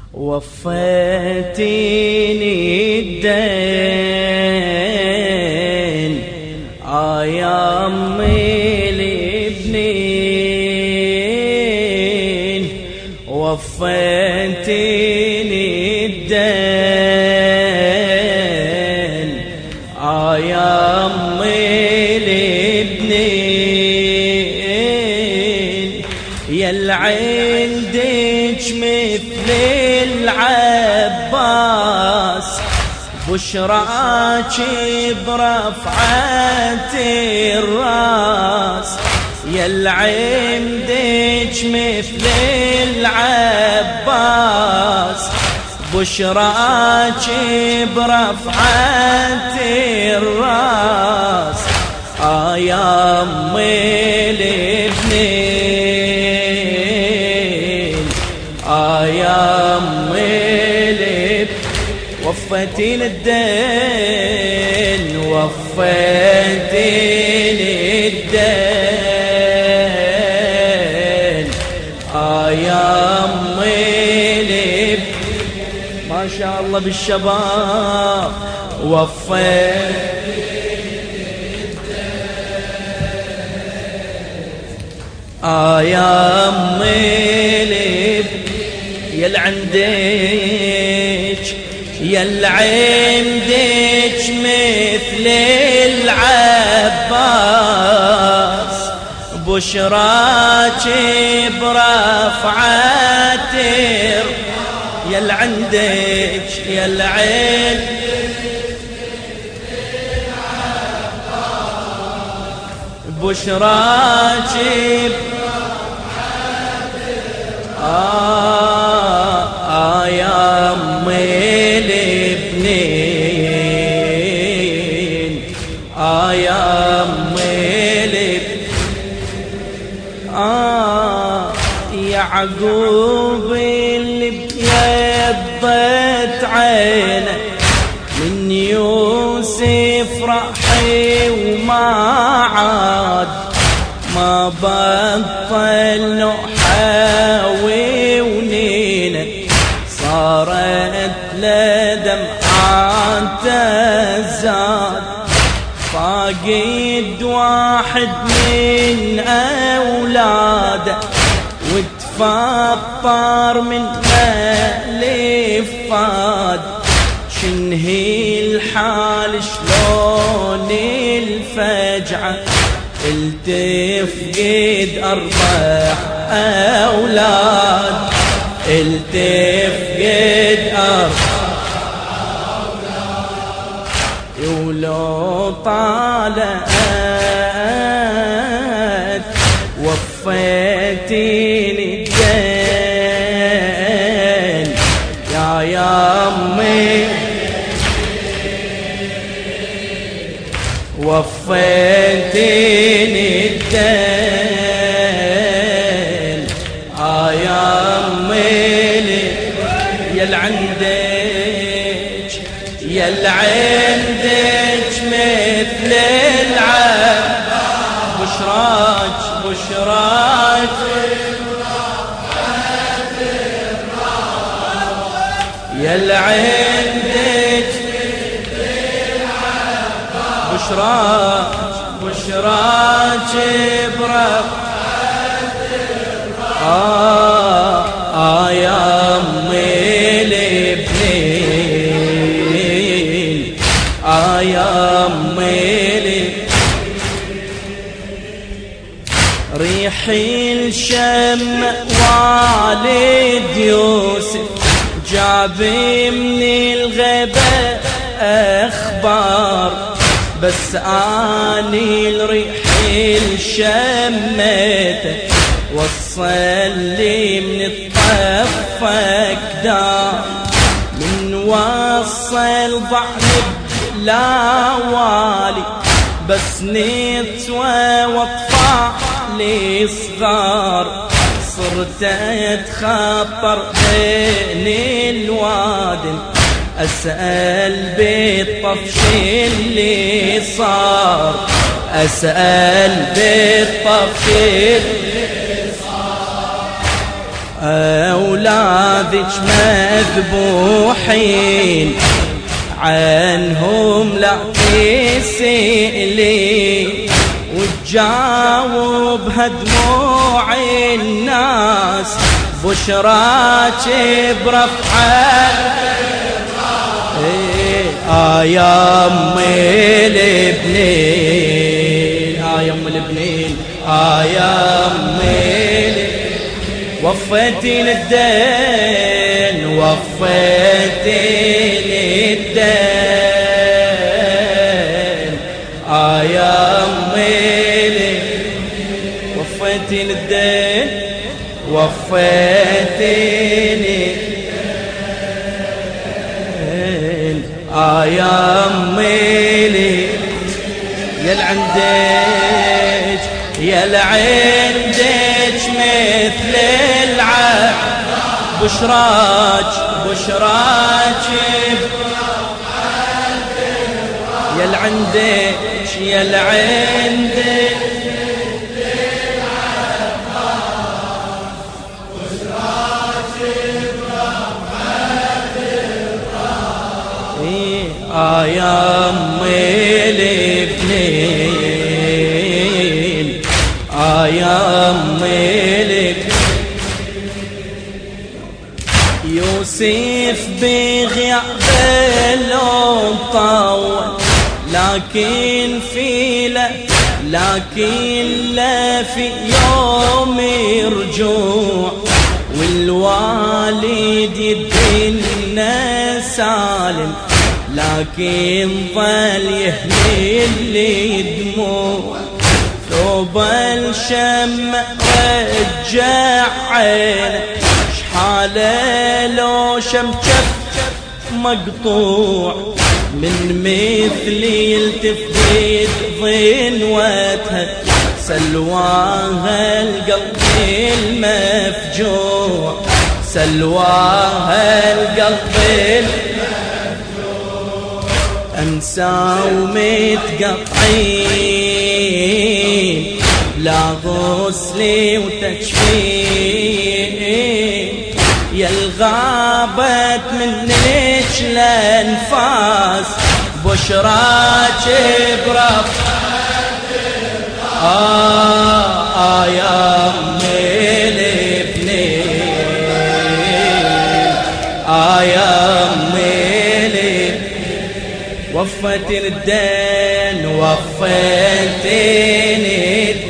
وفيتيني الدين يا أمي البنين، وفيتيني الدين يا أمي البنين، يا عندك مثل العباس بشراك برفعة الراس، يا عندك مثل العباس بشراك برفعة الراس يا أمي البنين يا أمي البنين. وفيتيني الدين وفيتيني الدين يا أمي البنين. ما شاء الله بالشباب. وفيتيني يا أمي البنين، يا عندك يا عندك مثل العباس بشراك برفعة، يا عندك يا عندك بشراك يا أمي البنين يا أمي البنين. يعقوب اللي بيضت عينه من يوسف رحي وما عاد، ما بطل نحاوي ونينه صارت لدمعات الزاد، فاقد واحد من أولاده وتفطر من ألف فاد، شنهي الحال شلون الفجعة التفقد 4 أولاد، التفقد 4 أولاد. ولو طالت وفيتيني الدين يا أمي، وفيتيني الدين يا أمي، يا عندك يا عندك مثل العباس بشراك بشراك يا عندك بشراك بشراك يا أمي البنين يا أمي البنين. ريح الشم والد يوسف جاب من الغابة أخبار، بس اني الريح الشمته وصل لي من الطف اقدار، من وصل ضعف لا والي بس نتوى واطفالي صغار، صرت اتخطر بين الوادم أسأل بالطفش اللي صار، أسأل بالطفش اللي صار أولادك مذبوحين عنهم لا تسألي وتجاوبها دموع الناس بشراك برفعة يا أم البنين يا أم البنين يا أم وفيتي الدين وفيتي الدين يا أمي وفيتي الدين وفيتيني يا أمي يل عندك يل عندك مثل العهد بشراك بشراك يل عندك يل عندك يا أمي البنين يا أمي يوسف بغياب الأم طول لكن لا في يوم رجوع والوالد يدينا سالم لكن ظل يهمل لي دموع ثوب الشمع رجع عينه شحاله لو شمشف مقطوع من مثلي يلتفت ظنوتها سلواها القلب المفجوع سلواها القلب أنسى ومتقطعين لا غسلي وتجفين يا الغابت منك الأنفاس بشراك برفعة يا أمي البنين يا وفيتين الدين وفيتين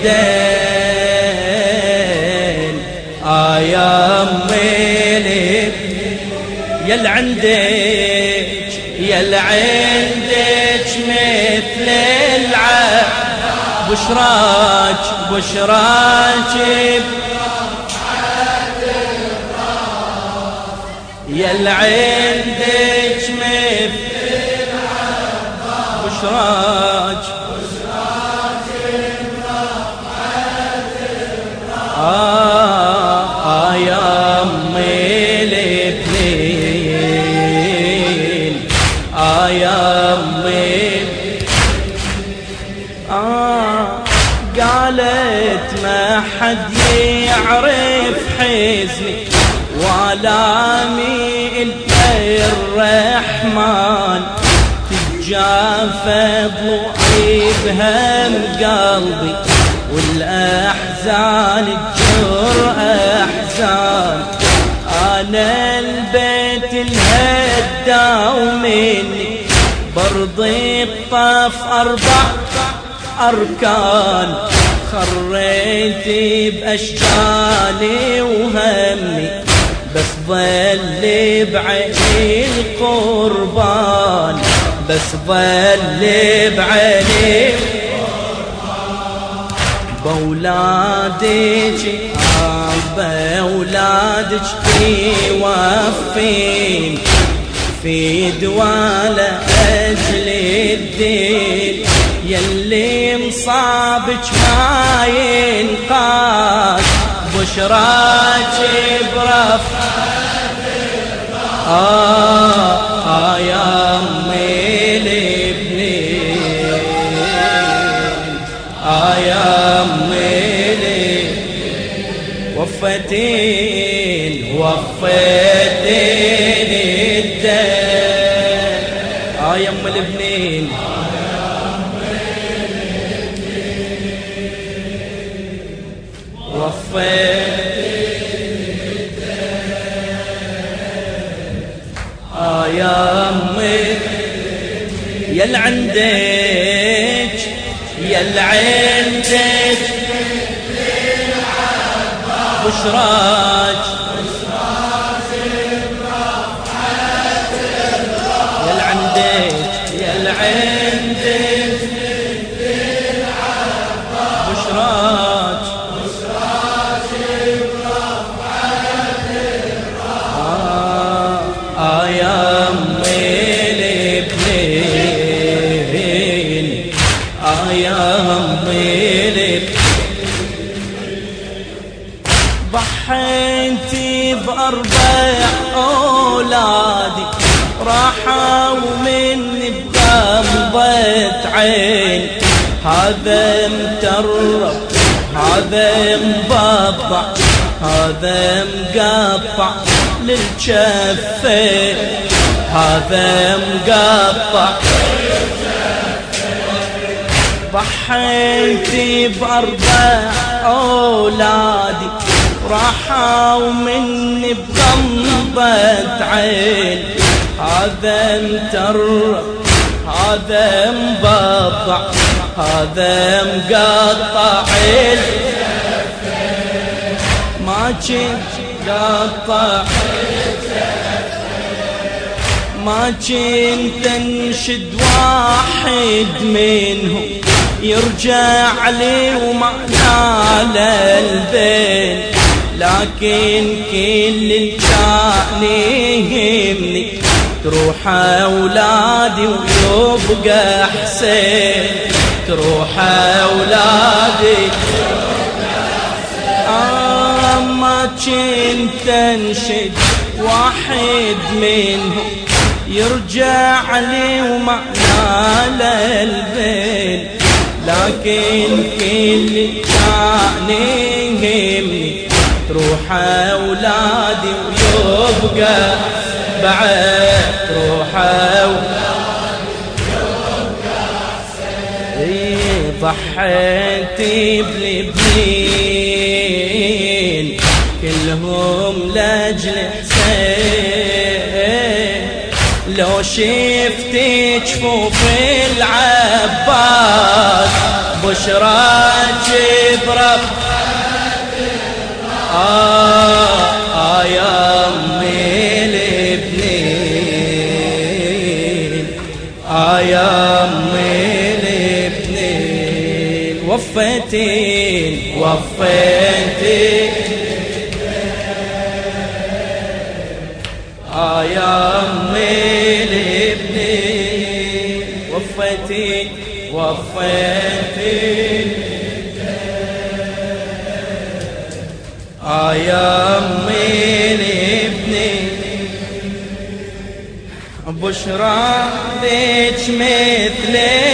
الدين يا أمي يل عندك يل عندك مثل العهد بشراك بشراك يل عندك مثل بشراك يا أمي البنين يا أمي قالت ما حد يعرف حزني والامي إلا الرحمن جافى ضلوعي بهم قلبي والأحزان تجر أحزان أنا البيت الهدى ومني برضي الطف 4 أركان خريتي بأشجاني وهمي بس ظل بعيني القربان بس ظل بعيني بولادك بولادك يوفين في دوالة أجل الدين يلي مصابك ما ينقاس بشراك برفعة يا أمي البنين يا أمي وفيتين يا أمي يل عندك يل عندك بشراج يل عندك يل عندك بشراج يا أمي الابنين يا أمي ضحيتي بأربع أولادي راحوا مني بغمضة عين هذا مترب هذا مبضع هذا مقطع للجفين هذا مقطع ضحيتي بأربع أولادي راحوا مني بغمضة عين هذا مترب هذا مبضع هذا مقطع ما كنت قطع ما كنت انشد واحد منهم يرجع لي ومعنى للبين لكن كل كان يهمني تروح أولادي ويبقى حسين تروح أولادي ما كنت انشد واحد منهم يرجع لي ومعنى للبين لكن كل كان يهمني تروح أولادي ويبقى بعد تروح أولادي ويبقى حسين ضحيتي بالابنين كلهم لاجل حسين لو شفتي جفوف العباس بشراك برفعة يا أمي الابنين يا أمي الابنين وفيتين يا أمي الابنين وفيتين يا أمي الابنين بشرى ذيك مثل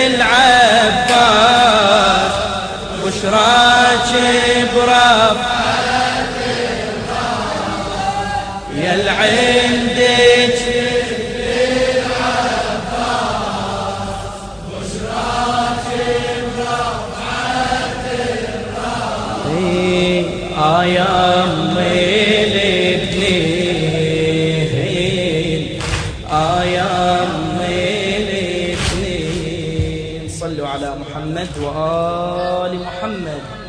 العباس بشراك برفعة يل عندك يا أمي الابنين يا أمي الابنين صلوا على محمد وآل محمد.